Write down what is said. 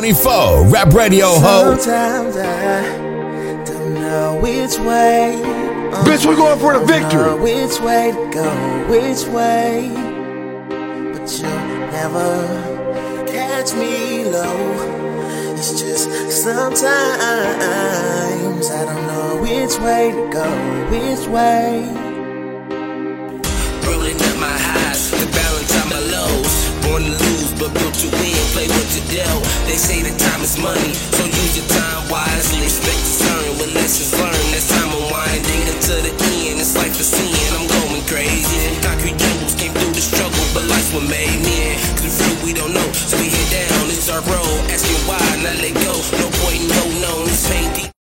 24 Rap Radio Ho. Sometimes I don't know which way. Bitch, we're going for the victory. Which way to go, which way. But you'll never catch me low. It's just sometimes I don't know which way to go, which way. Rolling up my highs, to balance out my lows. Born to lose, but built to win. Play what you dealt. They say that time is money, so use your time wisely. Respect is earned with lessons learned. That's time unwinding until the end. It's like the scene.